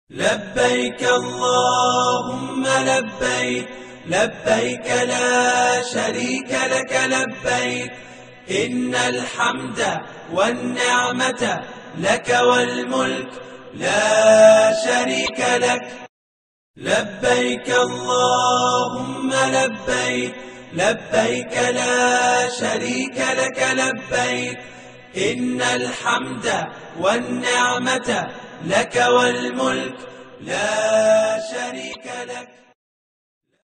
لبيك اللهم لبيك، لبيك لا شريك لك لبيك، إن الحمد والنعمة لك والملك لا شريك لك. لبيك اللهم لبيك، لبيك لا شريك لك لبيك، إن الحمد والنعمة لك والملك لا شريك لك.